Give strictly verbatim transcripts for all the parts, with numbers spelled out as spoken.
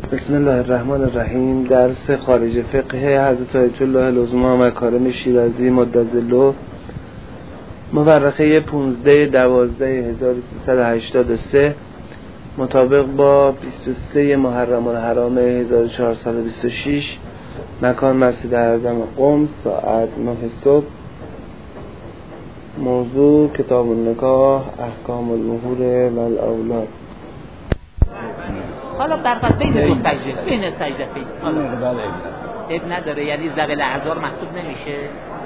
بسم الله الرحمن الرحیم. درس خارج فقه حضرت آیت الله العظما مکارم شیرازی مدظله، مورخه پانزده دوازده هزار و سیصد و هشتاد و سه مطابق با بیست و سه محرم الحرام هزار و چهارصد و بیست و شش، مکان مسجد اعظم قم، ساعت نه صبح. موضوع کتاب النکاح، احکام المهور و الاولاد. حالا در پس بین دو سجده بین سجدتین حالا اب نداره، یعنی ذوی الاعذار محسوب نمیشه.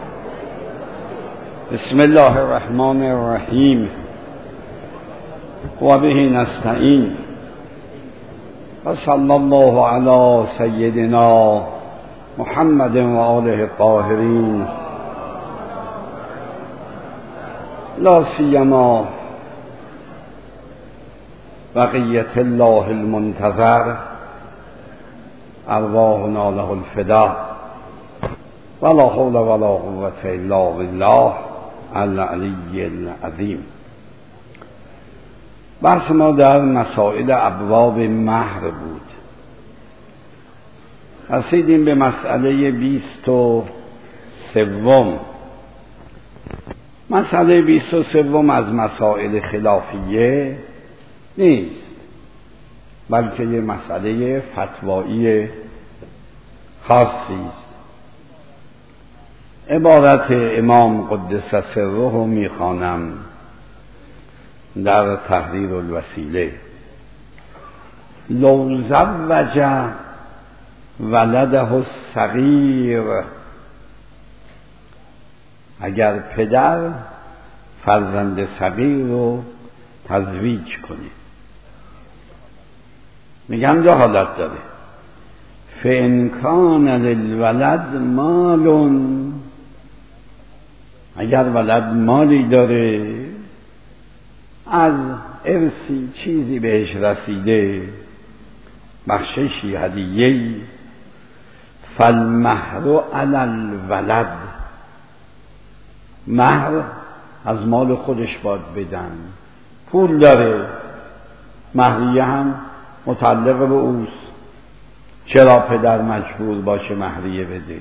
بسم الله الرحمن الرحیم و به نستعین و صلی الله علی سیدنا محمد و آله الطاهرین، لا سیما بقیت الله المنتظر ارواحنا له الفدا ولا حول ولا قوة الا بالله العلی العظیم. بحث ما در مسائل ابواب مهر بود. رسیدیم به مسئله بیست و سوم. مسئله بیست و سوم از مسائل خلافیه نیست، بلکه یه مسئله فتوایی خاصی است. عبارت امام قدس سره میخوانم در تحریر الوسیله: لو زوج ولده الصغیر، اگر پدر فرزند صغیر رو تزویج کنه، میگن دو حالت داره. فإن کان للولد مال، اگر ولد مالی داره، از ارثی چیزی بهش رسیده، بخششی، هدیه‌ای، فالمهر علی الولد، مهر از مال خودش باید بدن. پول داره، مهریه هم متعلق به اوست، چرا پدر مجبور باشه مهریه بده؟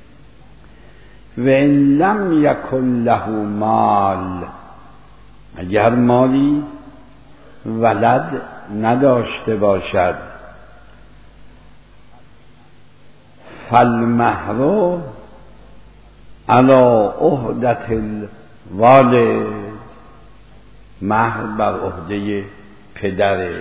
و ان لم یکن له مال، اگر مالی ولد نداشته باشد، فالمهر علی عهدة الوالد، مهر بر عهده پدره.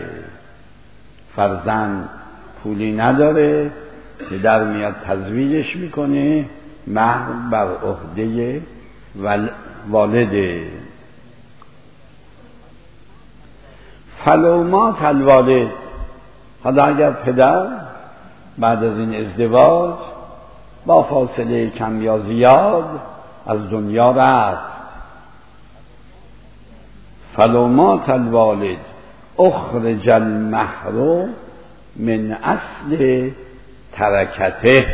فرزند پولی نداره، پدر میاد تزویجش میکنه، مهر بر عهده والده. فلو مات الوالد، حالا اگر پدر بعد از این ازدواج با فاصله کم یا زیاد از دنیا رفت، فلو مات الوالد اخرج المهر من اصل ترکته،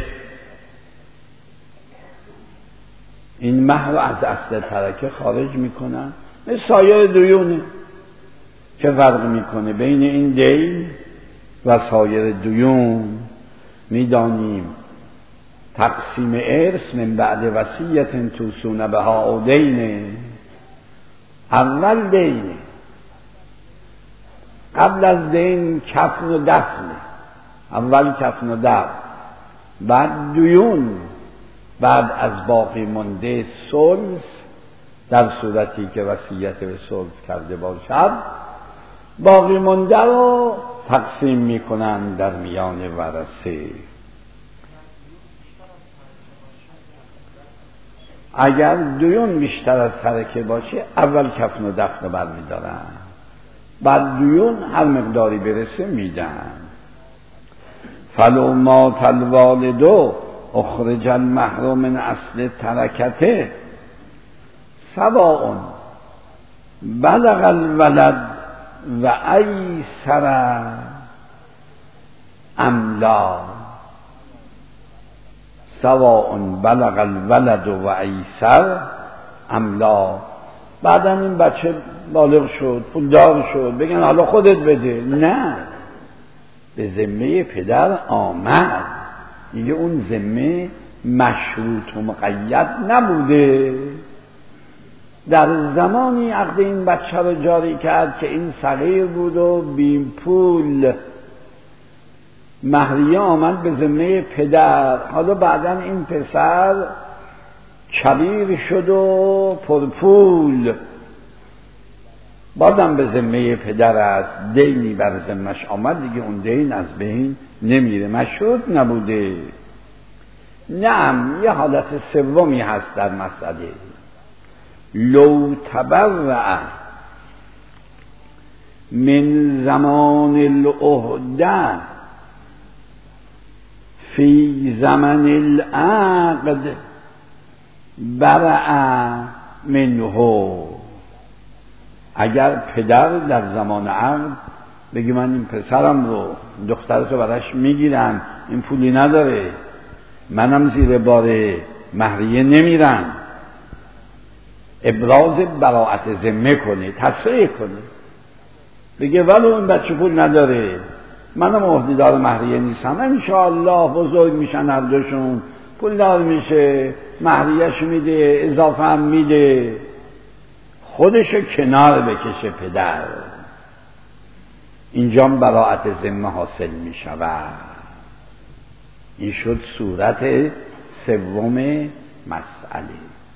این مهر از اصل ترکه خارج میکنن. مثل سایر دیونه، چه فرق میکنه بین این دین و سایر دیون؟ میدانیم تقسیم ارث من بعد وصیت توصون بها او دینه. اول دینه، قبل از دین کفن و دفنه. اول کفن و دفن، بعد دیون، بعد از باقی مانده ثلث، در صورتی که وصیت به ثلث کرده باشد، باقی مانده رو تقسیم میکنن در میان ورثه. اگر دیون بیشتر از ترکه باشه، اول کفن و دفن رو برمیدارن، بعد دیون هر مقداری برسه میدن. فلو مات الوالد اخرج المهر من اصل ترکته سواء بلغ الولد و ایسر ام لا، سواء بلغ الولد و ایسر ام لا. بعدا این بچه بالغ شد، پولدار شد، بگن حالا خودت بده. نه، به ذمه پدر آمد، دیگه اون ذمه مشروط و مقید نبوده. در زمانی عقد این بچه رو جاری کرد که این صغیر بود و بی پول، مهریه آمد به ذمه پدر. حالا بعداً این پسر کبیر شد و پرپول، بازم به ذمه پدر است، دینی بر ذمش آمد، دیگه اون دین از بین نمیره، مشروط نبوده. نعم، یه حالت سومی هست در مسئله. لو تبرع من زمان العهده فی زمن العقد برع منه. اگر پدر در زمان عقد بگی من این پسرم رو دخترتو براش میگیرم، این پولی نداره، منم زیر بار مهریه نمیرم، ابراز براءت ذمه کنه، تصریح کنه، بگه ولو این بچه پول نداره، منم عهده‌دار مهریه نیستم، انشاءالله بزرگ میشن هر دوشون، پول دار میشه، مهریه‌شو میده، اضافه هم میده، خودشو کنار بکشه پدر، اینجا براءت ذمه حاصل میشود. این شد صورت سوم مسئله.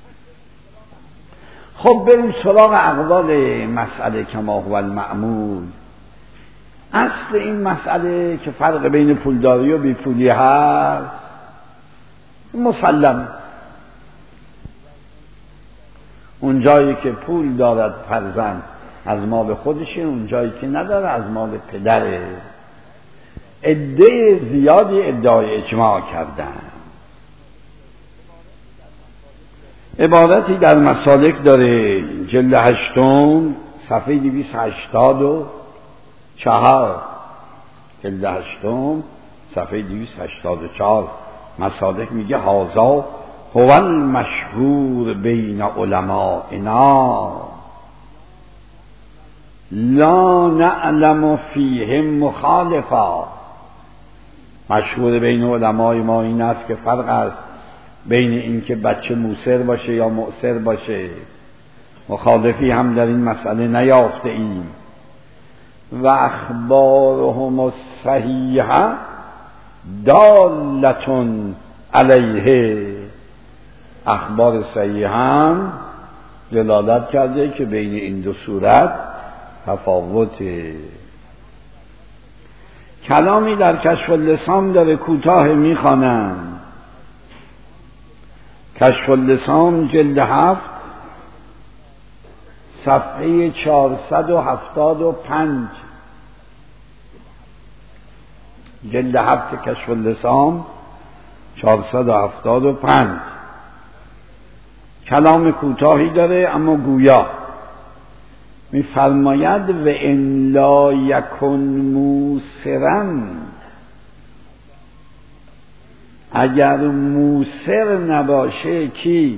خب بریم سراغ اقوال مسئله کما هو المعمول. اصل این مسئله که فرق بین پولداری و بیپولی هست مسلم، اون جایی که پول دارد فرزند از مال خودشه، اون جایی که نداره از مال پدره. عده زیادی ادعای اجماع کردن. عبارتی در مسالک داره، جلد هشتم صفحه دویست و هشتاد و چهار، جلد هشتم صفحه دویست و هشتاد و چهار مسالک میگه هازا هو المشهور بین علمائنا لا نعلم فیهم مخالفا. مشهور بین علمای ما این است که فرق است بین این که بچه موسر باشه یا معسر باشه، مخالفی هم در این مسئله نیافته ایم. و اخبارهم الصحیحه دالتون علیه، اخبار صحیح هم دلالت کرده که بین این دو صورت تفاوته. کلامی در کشف اللسان داره، کوتاه میخوانم. کشف اللسان جلد هفت صفحه چهارصد و هفتاد و پنج، جلد هفت کشف اللسان چهارصد و هفتاد و پنج. کلام کوتاهی داره اما گویا می‌فرماید و ان لا یکن موسرا، اگر موسر نباشه، کی؟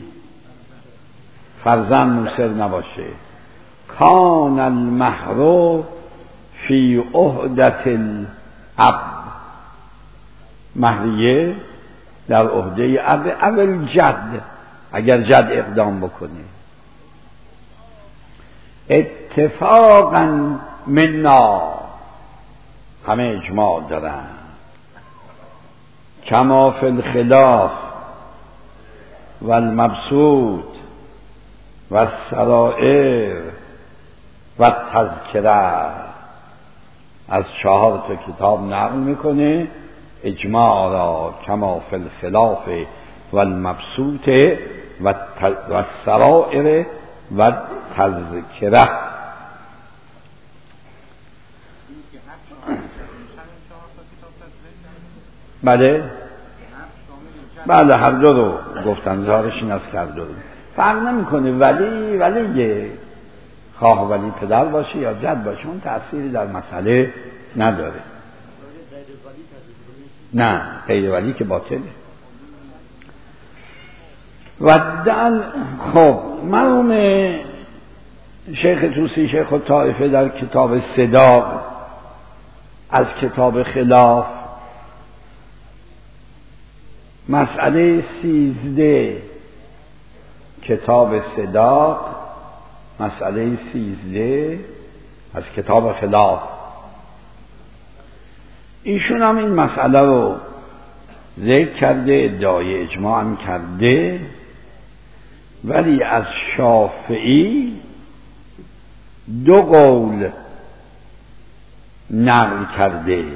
فرزند موسر نباشه، کان المهر فی عهدة الاب، مهریه در عهده اب اول جد، اگر جد اقدام بکنه. اتفاقا منا، همه اجماع دارن، کما فی الخلاف و المبسوط و السرائر و تذکره، از چهار تا کتاب نقل میکنه اجماع را، کما فی الخلاف و المبسوط و السرائر و تذکره. بله بله هر دو رو گفتن، ظاهرش این است که هر دو رو فرق نمیکنه، ولی ولی خواه ولی پدر باشه یا جد باشه اون تأثیری در مسئله نداره. نه غیر ولی که باطله. و دل خب مرحوم شیخ توسی شیخ الطائفه در کتاب صداق از کتاب خلاف مسئله سیزده کتاب صداق، مسئله سیزده از کتاب خلاف. ایشون هم این مسئله رو ذکر کرده، ادعای اجماع هم کرده، ولی از شافعی دو قول نقل کرده.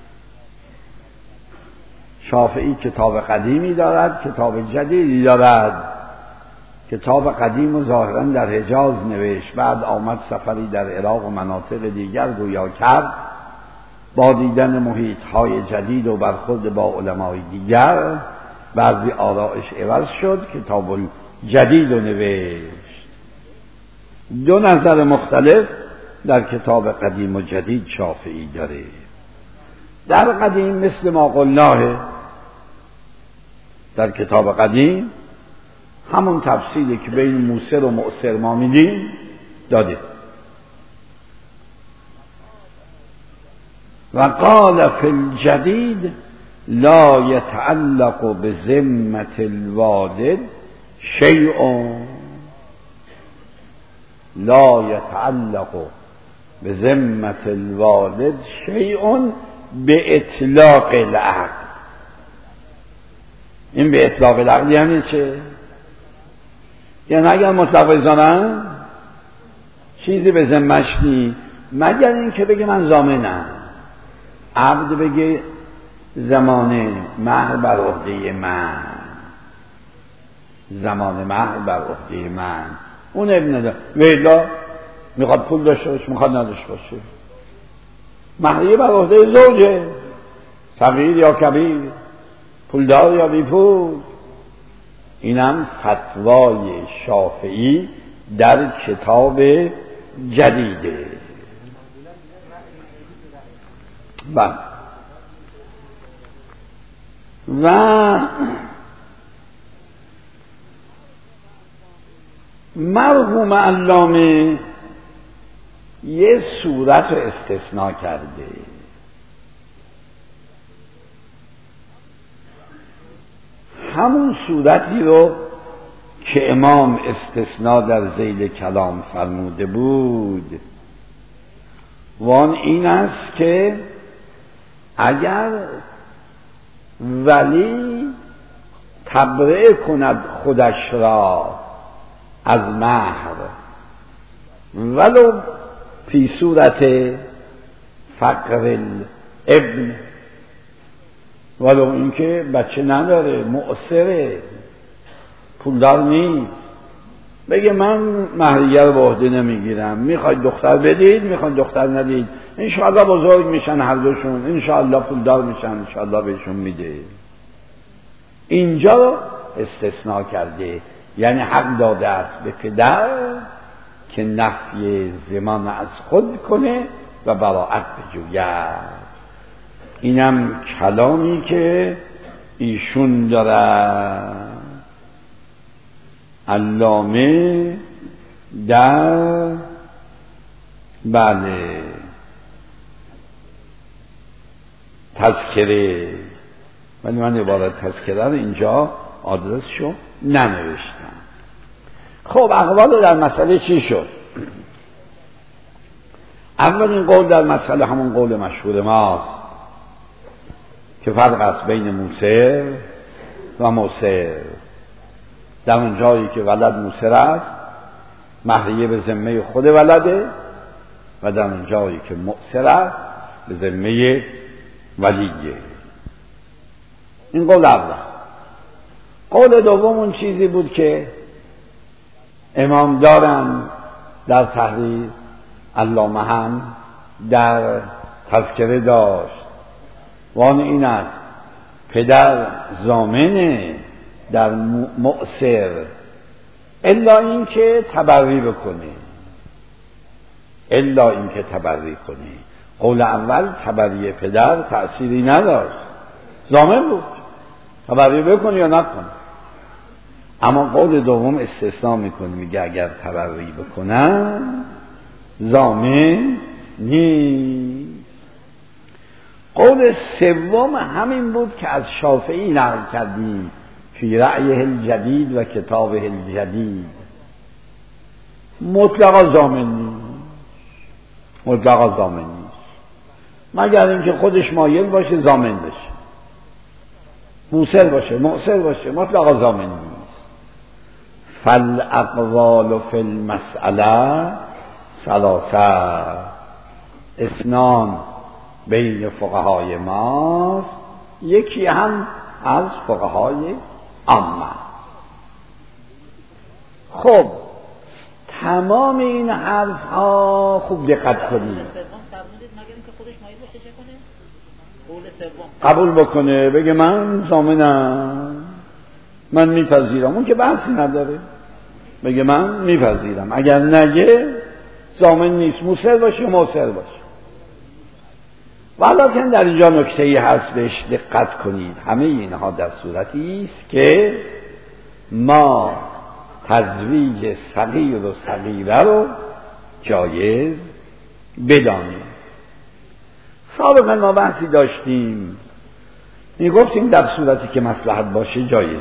شافعی کتاب قدیمی دارد، کتاب جدیدی دارد. کتاب قدیم و ظاهراً در حجاز نوشت، بعد آمد سفری در عراق و مناطق دیگر گویا کرد، با دیدن محیط‌های جدید و برخورد با علمای دیگر بعضی آرائش عوض شد، کتاب جدید رو نوشت. دو نظر مختلف در کتاب قدیم و جدید شافعی داره. در قدیم مثل ما قلناه، در کتاب قدیم همون تفصیلی که بین موسر و مؤثر ما میدیم داده. و قال فی الجدید لا يتعلق بذمة الوالد شیء، لا يتعلق بذمة الوالد شیء باطلاق العقد. این به اطلاق العقد یعنی چه؟ یعنی اگر مطلق بزنن چیزی به ذمه‌اش نیست مگر این که بگه من ضامنم. عبد بگه زمان مهر بر عهده من، زمان مهر بر عهده من، اون ابن نداره. ویلا میخواد پول داشته باشه، میخواد نداشته باشه، مهریه بر عهده زوجه، صغیر یا کبیر، پولدار یا بی پول. اینم فتوای شافعی در کتاب جدیده. و و مرحوم علامه یه صورت رو استثناء کرده. همون صورتی رو که امام استثناء در ذیل کلام فرموده بود، وان این است که اگر ولی تبرئه کند خودش را از مهر ولو فی صورت فقر الابن، ولو اینکه بچه نداره، معسره، پولدار نیست، بگه من مهریه رو به عهده نمیگیرم، میخواید دختر بدید، میخواید دختر ندید، انشاءالله بزرگ میشن هر دوشون، انشاءالله پولدار میشن، انشاءالله بهشون میده. اینجا رو استثناء کرده، یعنی حق داده است به پدر که نفی ضمان از خود کنه و براءت بجوید. اینم کلامی که ایشون داره علامه در بله تذکره، ولی من عبارت تذکره رو اینجا آدرسشو ننوشتم. خب اقوال در مسئله چی شد؟ اولین قول در مسئله همون قول مشهور ماست که فرق است بین موسر و موسر. در اون جایی که ولد موسر است مهریه به ذمه خود ولده، و در اون جایی که موسر است به ذمه ولیه. این قول اول. قول دوم اون چیزی بود که امام دارن در تحریر، علامه هم در تذکره داشت، وان این است پدر ضامنه در مؤثر الا این که تبری بکنه، الا این که تبری کنه. قول اول تبری پدر تأثیری نداشت، ضامن بود، تبری بکنه یا نکنه. اما قول دوم استثناء میکنه، میگه اگر تبری بکنن ضامن نیست. قول سوم همین بود که از شافعی نقل کردیم فی رأیه الجدید و کتابه الجدید. مطلقا ضامن نیست، مطلقا ضامن نیست، مگر اینکه خودش مایل باشه ضامن بشه، موصل باشه مؤثر باشه، مطلقا ضامن نیست. فالاقوال فی المسئله ثلاثه، اثنان بین فقهای ماست، یکی هم از فقهای عامه. خب تمام این حرف ها خوب دقت کنید، قبول بکنه بگه من ضامنم، من میپذیرم، اون که بحثی نداره، بگه من میپذیرم، اگر نگه ضامن نیست، موثر باشه موثر باشه. ولیکن در اینجا نکته‌ای هست بهش دقت کنید، همه اینها در صورتی است که ما تزویج صغیر و صغیره رو جایز بدانیم. سابقا ما بحثی داشتیم میگفتیم در صورتی که مصلحت باشه جایزه.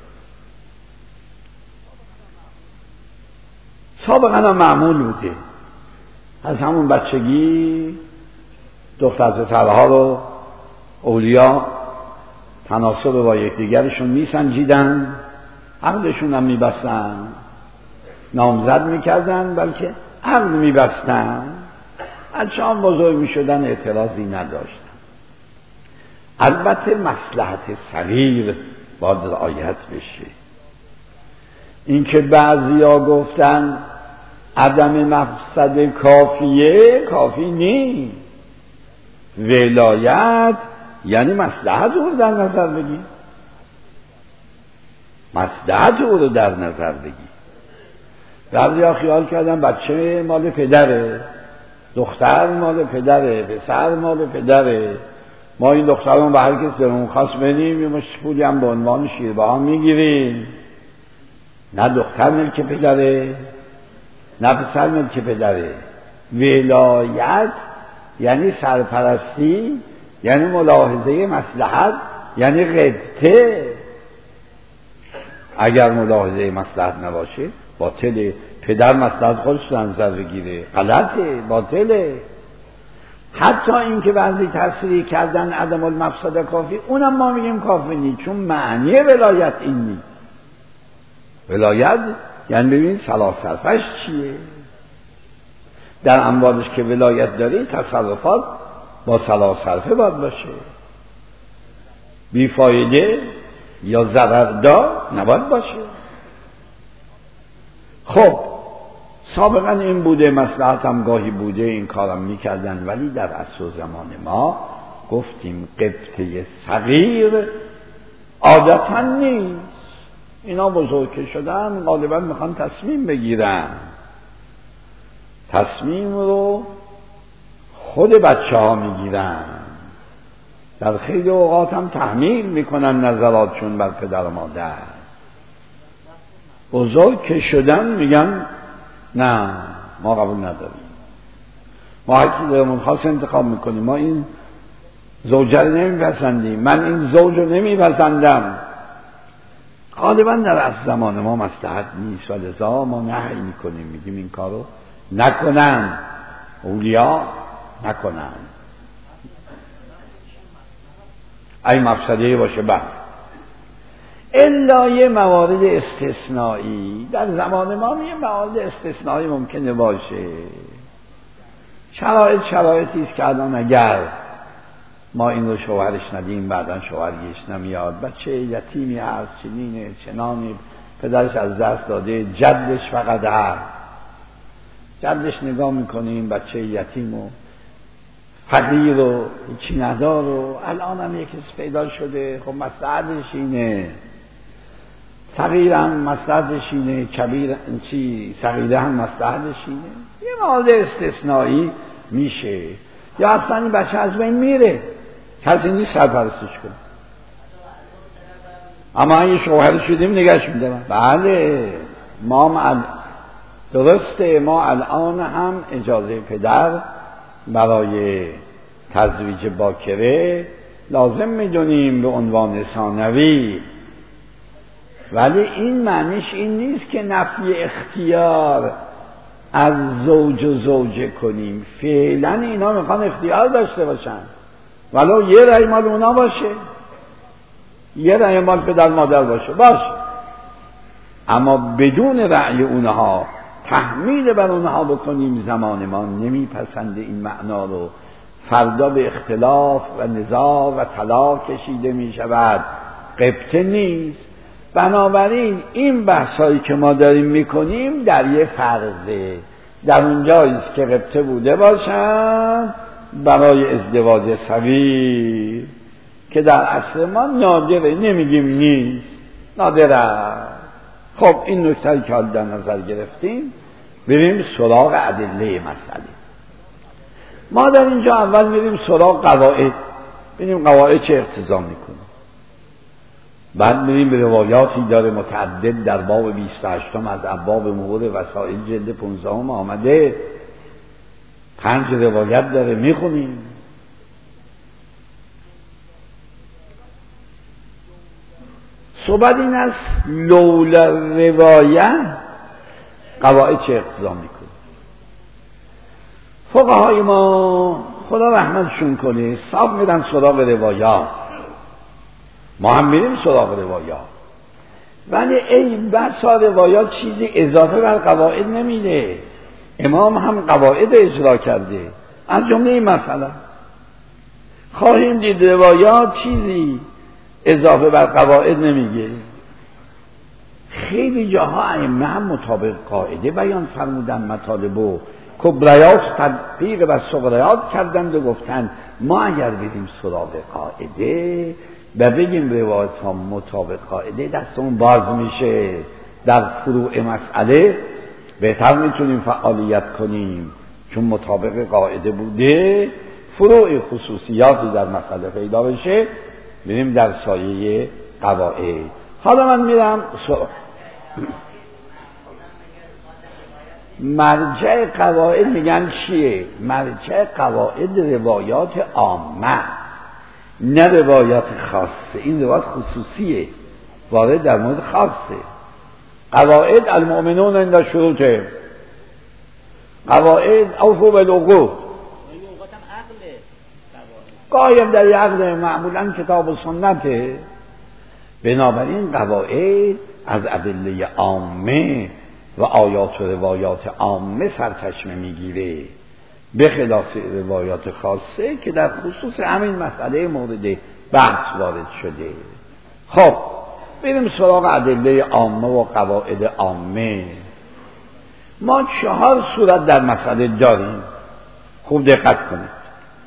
سابقا هم معمول بوده، از همون بچگی دختر پسرها رو اولیا تناسب با یکدیگرشون میسنجیدن، عقدشون هم میبستن، نامزد میکردن بلکه عقد میبستن، از شام بزرگ میشدن اعتراضی نداشتن. البته مصلحت صغیر باید رعایت بشه. اینکه بعضیا گفتن عدم مفسد کافیه، کافی نیست. ولایت یعنی مصلحت او رو در نظر بگی، مصلحت او رو در نظر بگی. بعضیا خیال کردن بچه مال پدره، دختر مال پدره، پسر مال پدره، ما این دخترمون به هر کس دلمون خواست بدیم، یه مشت پولی هم به عنوان شیربها میگیریم. نه دختر ملک پدره نه پسر ملک پدره. ولایت یعنی سرپرستی، یعنی ملاحظه مصلحت، یعنی قبطه. اگر ملاحظه مصلحت نباشه باطله. پدر مصلحت خودش در نظر بگیره غلطه، باطله. حتی این که بعضی تفسیری کردن عدم المفسد کافی، اونم ما میگیم کافی نیست، چون معنی ولایت این نیست. ولایت یعنی ببین صلاح صرفش چیه. در اموالش که ولایت داری تصرفات با صلاح صرفه باید باشه، بیفایده یا ضرردار نباید باشه. خب سابقا این بوده، مصلحت هم گاهی بوده این کارم میکردن، ولی در عصر و زمان ما گفتیم قبطه صغیر عادتا نیست. اینا بزرگ که شدن غالبا میخوان تصمیم بگیرن، تصمیم رو خود بچه ها میگیرن، در خیلی اوقات هم تحمیل میکنن نظراتشون بر پدر و مادر. بزرگ که شدن میگن نه ما قبول نداریم، ما هرکی دلمون خواست انتخاب میکنیم، ما این زوجه رو نمیپسندیم، من این زوج رو نمیپسندم. غالبا در از زمان ما مصلحت نیست و لذا ما نهی میکنیم، میگیم این کارو نکنن، اولیا نکنن. ای مفسده باشه بله، الا یه موارد استثنایی در زمان ما، یه موارد استثنایی ممکنه باشه. شرایط شرایطی است که الان اگر ما این رو شوهرش ندیم بعدن شوهرش نمیاد، بچه یتیمی هست، چنینه چنانی، پدرش از دست داده، جدش فقط هست، جدش نگاه میکنیم بچه یتیم و فقیر و چی ندار و الان هم یکی پیدا شده، خب مصلحتش اینه، صغیر هم مصلحتش اینه، کبیر چی صغیره هم مصلحتش اینه. یه موارد استثنایی میشه، یا اصلا این بچه از بین میره، کسی نیست سرپرستش کنه، اما اگه شوهر شدیم نگهش میدارم. بله ما هم درسته، ما الان هم اجازه پدر برای تزویج باکره لازم میدونیم به عنوان ثانوی، ولی این معنیش این نیست که نفی اختیار از زوج و زوجه کنیم. فعلا اینا میخوان اختیار داشته باشن، ولو یه رأی مال اونا باشه، یه رأی مال پدر مادر باشه باشه، اما بدون رأی اونها تحمیل بر اونها بکنیم زمان ما نمیپسنده این معنا رو. فردا به اختلاف و نزاع و طلاق کشیده می شود، قبطه نیست. بنابراین این بحثایی که ما داریم میکنیم در یه فرضه، در اونجاییست که قبطه بوده باشن برای ازدواج صغیر که در اصل ما نادره، نمیگیم نیست، نادره. خب این نکته که حال در نظر گرفتیم، بریم سراغ ادله مسئله. ما در اینجا اول میریم سراغ قواعد، ببینیم قواعد چه اقتضا میکنه. بعد میریم به روایاتی داره متعدد در باب بیست و هشتم از ابواب امور وسائل جلد پانزدهم آمده، پنج روایت داره میخونیم. صحبت این است لولا روایت قواعد چه اقتضا میکنه. فقهای ما خدا رحمتشون کنه صاحب میرن سراغ روایات، ما هم میریم سراغ روایات، ولی ای بسا روایات چیزی اضافه بر قواعد نمیده. امام هم قواعد اجرا کرده، از جمله این مسئله خواهیم دید روایات چیزی اضافه بر قواعد نمیگه. خیلی جاها ائمه هم مطابق قاعده بیان فرمودن، مطالب و کبریات تطبیق و صغریات کردند و گفتند ما اگر بریم سراغ قاعده و بگیم روایت ها مطابق قاعده دستمون باز میشه، در فروع مسئله بهتر میتونیم فعالیت کنیم چون مطابق قاعده بوده، فروع خصوصیاتی در مسئله پیدا بشه بریم در سایه قواعد. حالا من میرم سراغ مرجع قواعد. میگن چیه؟ مرجع قواعد روایات عامه، نه روایات خاصه. این روایات خصوصیه، وارد در مورد خاصه. قواعد المؤمنون عند شروطه، قواعد اوفوا بالعقود، قایم در عقد معمولا کتاب و سنته. بنابراین قواعد از ادله عامه و آیات و روایات عامه سرچشمه میگیره، به خلاف روایات خاصه که در خصوص همین مسئله مورد بحث وارد شده. خب بریم سراغ ادله عامه و قواعد عامه. ما چهار صورت در مسئله داریم، خوب دقت کنید.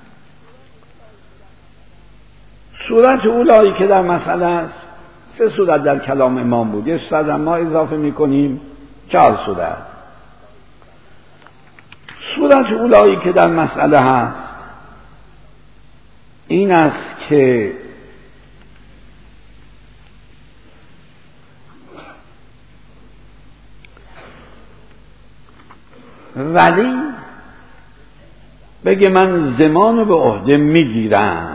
صورت اولایی که در مسئله است، سه صورت در کلام امام بود، یک صورت ما اضافه میکنیم، چهار صورت. صورت اولایی که در مسئله هست این است که ولی بگه من زمان به عهده میگیرم،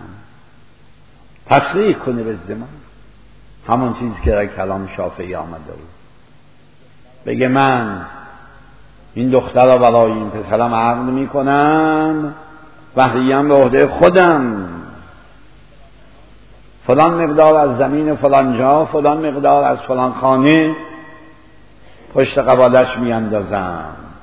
تصریح کنه به زمان، همون چیزی که در کلام شافعی آمده بود. بگه من این دختر را برای این پسرم عقد میکنم، وحدیم به عهده خودم، فلان مقدار از زمین فلان جا، فلان مقدار از فلان خانه پشت قبالش میاندازم.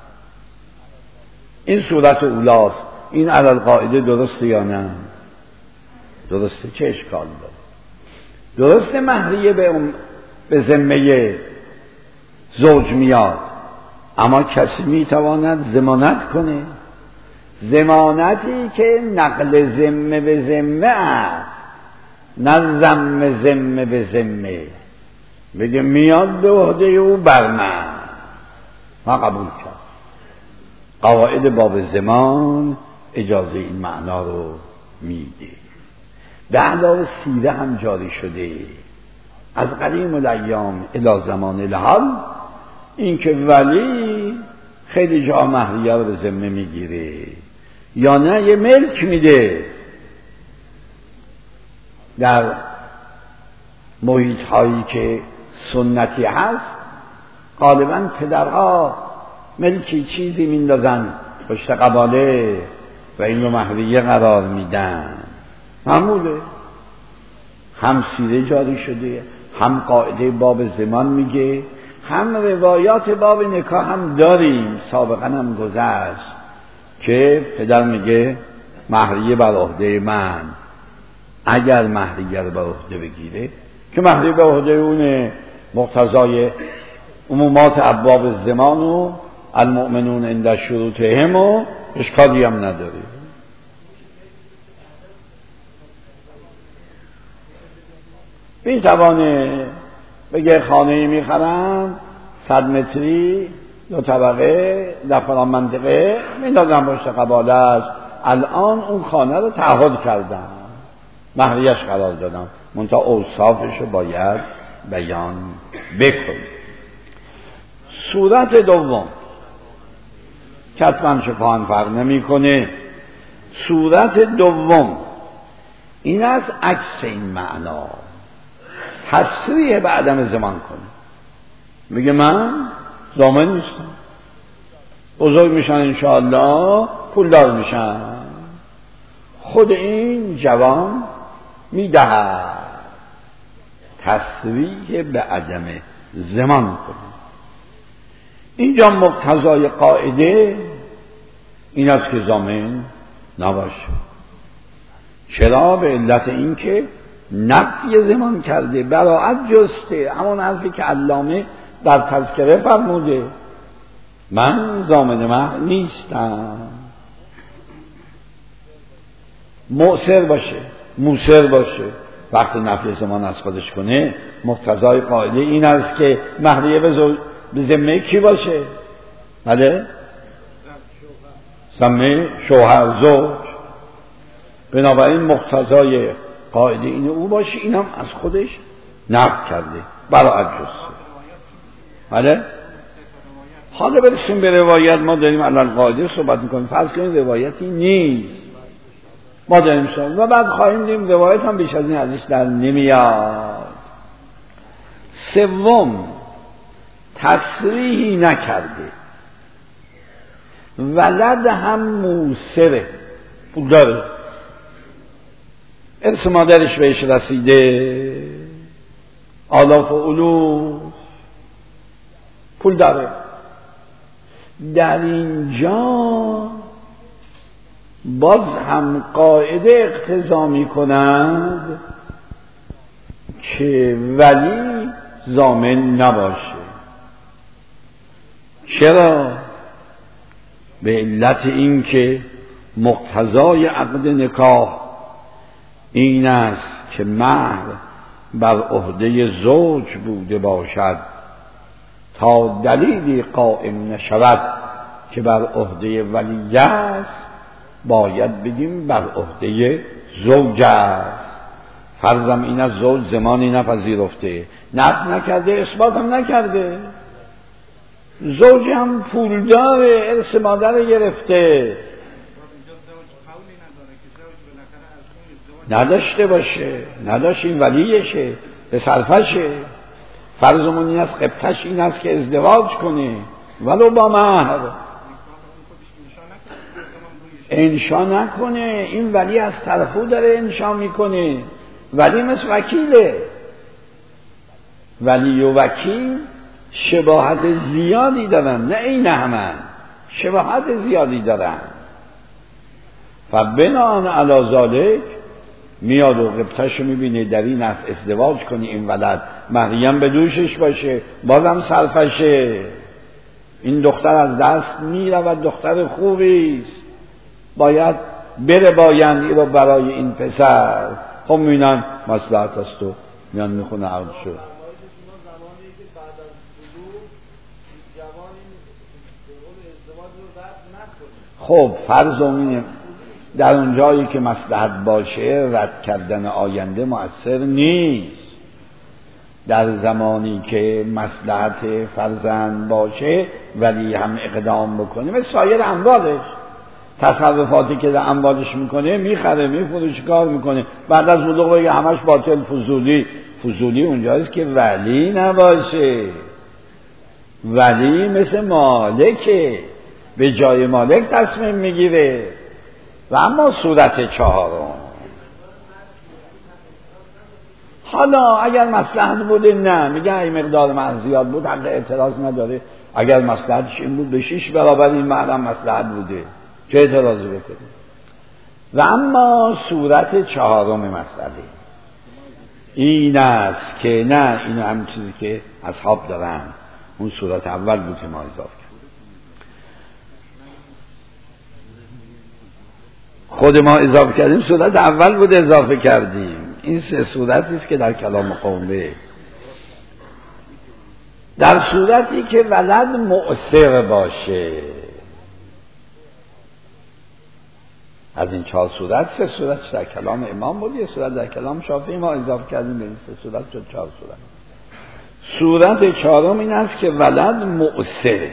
این صورت اولاست. این علل قاعده درسته یا نه؟ درسته. چه اشکال داره؟ درسته مهریه به, به ذمه زوج میاد، اما کسی میتواند ضمانت کنه، ضمانتی که نقل ذمه به ذمه است، نه ذم ذمه به ذمه. بگه میاد به عهده او بر من، ما قبول کرد. قواعد باب زمان اجازه این معنا رو میده. به علاوه سیره هم جاری شده از قدیم الایام الی زمان الحال، این که ولی خیلی جا مهریه رو به ذمه میگیره، یا نه یه ملک میده. در محیط هایی که سنتی هست غالبا پدرها ملکی چیزی میندازن پشت قباله و این رو مهریه قرار میدن. معموله، هم سیره جاری شده، هم قاعده باب زمان میگه، هم روایات باب نکاح هم داریم، سابقا هم گذشت که پدر میگه مهریه بر عهده من. اگر مهریه رو بر عهده بگیره که مهریه بر عهده اونه، مقتضای عمومات ابواب زمان و المؤمنون عند شروطهم و اشکالی هم نداره. میتوانه بگه خانه میخرم صد متری دو طبقه در فلان منطقه میدازم پشت قبالش، الان اون خانه رو تعهد کردم، مهریه‌اش قرار دادم، منتها اوصافش رو باید بیان بکن. صورت دوم کتبم شفاهن فرق نمی کنه. صورت دوم این از عکس این معنا تصریح به عدم زمان کنه، میگه من ضامن نیستم، بزرگ میشن انشاءالله پولدار میشن. خود این جوان میدهد تصریح به عدم زمان کنه. اینجا مقتضای قاعده این است که ضامن نباشه. چرا؟ به علت این که نفی زمان کرده، براعت جسته، همون حرفی که علامه در تذکره فرموده من ضامن مهر نیستم. مؤثر باشه، موثر باشه. وقتی نفی زمان از خودش کنه مقتضای قاعده این است که مهریه به ذمه کی باشه؟ بله؟ ذمه شوهر زوج. بنابراین مقتضای قاعده این او باشه، اینم از خودش نفی کرده، براعت جسته. بله؟ حالا برسیم به روایت. ما داریم الان قاعده صحبت میکنیم، فرض کنیم روایتی نیست، ما داریم صحبت و بعد خواهیم دیم روایت هم بیش از این ازش در نمیاد. سوم تصریحی نکرده، ولد هم موثره، پول داره، ارث مادرش بهش رسیده، آلاف و علوف، پول داره. در اینجا باز هم قاعده اقتضا می کند که ولی ضامن نباشه. چرا؟ به علت این که مقتضای عقد نکاح این است که مهر بر عهده زوج بوده باشد تا دلیلی قائم نشود که بر عهده ولی است، باید بگیم بر عهده زوج است. فرضم این از زوج زمانی نپذیرفته، نفی نکرده، اثبات هم نکرده، زوج هم پولدار، ارث مادر گرفته، نداشته باشه، نداشت این ولیشه، به صرفشه. فرضمون این است قبطش این است که ازدواج کنه ولو با مهر، انشا نکنه. این ولی از طرفو داره انشا میکنه. ولی مثل وکیله، ولی و وکیل شباهت زیادی دارن، نه این همه شباهت زیادی دارن. فبناء علی ذلک میاد و قبطش رو میبینه در این است ازدواج کنی، این ولد مریم به دوشش باشه، بازم صرفشه، این دختر از دست میرود، دختر خوبیست، باید بره بایندی رو برای این پسر. خب میبینن مصلحت است و میان میخونه عقد شد. خب فرض اینه در اون جایی که مصلحت باشه رد کردن آینده مؤثر نیست. در زمانی که مصلحت فرزند باشه ولی هم اقدام بکنه مثل سایر اموالش، تصرفاتی که در اموالش میکنه میخره میفروشه کار میکنه، بعد از بلوغ بگه همش باطل فضولی. فضولی اونجاست که ولی نباشه. ولی مثل مالکه، به جای مالک تصمیم میگیره. و اما صورت چهارم، حالا اگر مصلحت بوده نه، میگه این مقدار مهر زیاد بود حق اعتراض نداره. اگر مصلحتش این بود به شیش برابر این مهر مصلحت بوده، چه اعتراضی بکنه؟ و اما صورت چهارم مسئله این است که نه، این هم چیزی که اصحاب دارن، اون صورت اول بود که ما اضافه کرد. خود ما اضافه کردیم، صورت اول بود اضافه کردیم. این سه صورتی است که در کلام قومه. در صورتی که ولد مؤثر باشه، از این چهار صورت سه صورت در کلام امام بود، یه صورت در کلام شافعی، ما اضافه کردیم به این سه صورت شد چهار صورت. صورت چهارم این است که ولد مؤثره.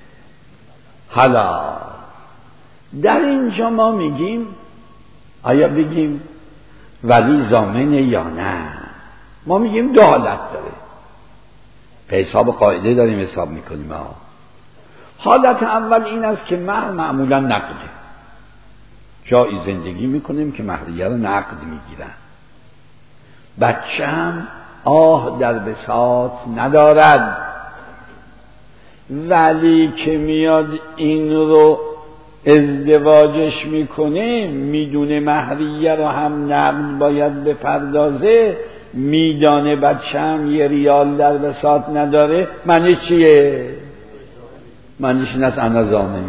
حالا در اینجا ما میگیم آیا بگیم ولی ضامنه یا نه؟ ما میگیم دو حالت داره، به حساب قاعده داریم حساب میکنیم. ها. حالت اول این است که مهر معمولا نقده، جایی زندگی میکنیم که مهریه رو نقد میگیرن. بچه هم آه در بساط ندارد، ولی که میاد این رو ازدواجش میکنه، میدونه مهریه رو هم نقد باید بپردازه، میدانه بچه هم یه ریال در بساط نداره، معنی چیه؟ معنیش این است انا ضامن،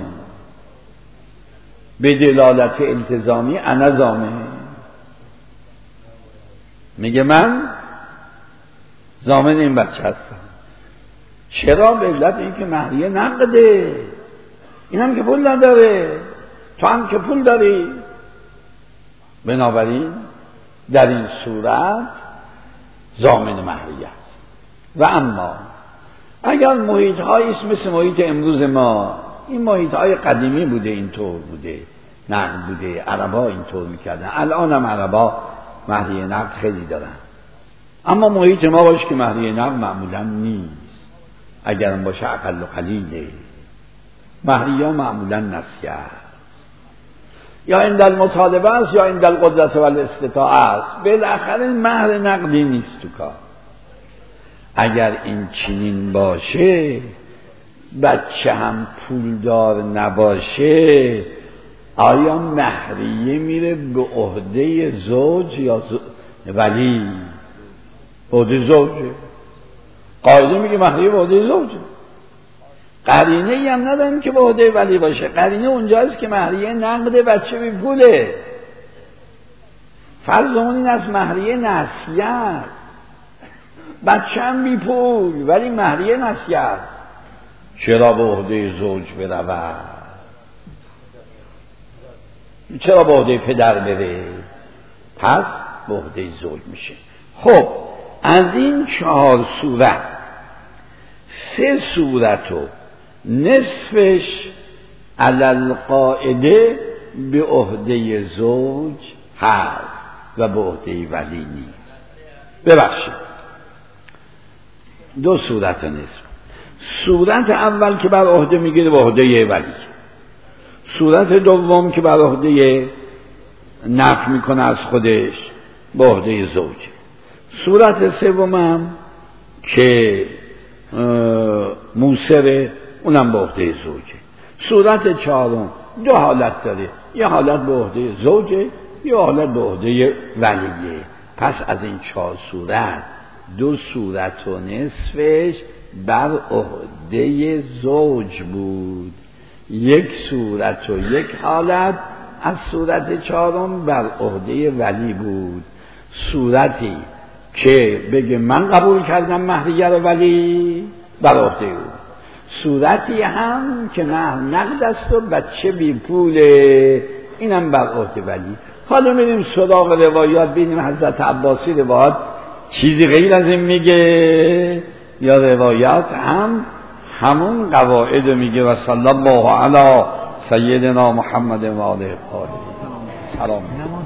به دلالت التزامی انا ضامن. میگه من ضامن این بچه هستم. چرا؟ به علت این که مهریه نقده، این هم که پول نداره، تو هم که پول داری. بنابراین در این صورت ضامن مهریه است. و اما اگر محیط هایی است مثل محیط امروز ما، این محیط های قدیمی بوده اینطور بوده، نقد بوده، عربا اینطور میکردن، الان هم عربا مهریه نقد خیلی دارن. اما محیط ما باشه که مهریه نقد معمولا نیست، اگرم باشه اقل و قلیله. مهریه معمولا نسیه است، یا این در مطالبه است یا این در قدرت و الاستطاعه است، بالاخره مهر نقدی نیست تو کار. اگر این چنین باشه، بچه هم پولدار نباشه، آیا مهریه میره به عهده زوج یا ولی؟ عهده زوجه. قاعده میگه مهریه به عهده زوجه. قرینه ای هم نداریم که به عهده ولی باشه. قرینه اونجاست که مهریه نقد بچه بی پوله. فرض اون این از مهریه نسیه، بچه هم بی پول ولی مهریه نسیه است، چرا به عهده زوج برود؟ چرا به عهده پدر بره؟ پس به عهده زوج میشه. خب از این چهار صورت سه صورتو نصفش علل قاعده به عهده زوج هست و به عهده ولی نیست. ببخشید دو صورت نصف. صورت اول که بر عهده میگیره به عهده ولی، صورت دوم که بر عهده نفی میکنه از خودش به عهده زوج. صورت سومم که موسره، اونم به عهده زوجه. صورت چهارم دو حالت داره، یه حالت به عهده زوجه، یه حالت به عهده ولیه. پس از این چهار صورت دو صورت و نصفش بر عهده زوج بود، یک صورت و یک حالت از صورت چهارم بر عهده ولی بود. صورتی که بگه من قبول کردم مهریه رو ولی بر عهده او، صورتی هم که مهر نقد است و بچه بی پوله، اینم بر عهده ولی. حالا میریم سراغ روایات، ببینیم حضرت عباسی روایات چیزی غیر از این میگه یا روایات هم همون قواعد میگه. و صلی الله علی سیدنا محمد و آله الطاهرین. سلام.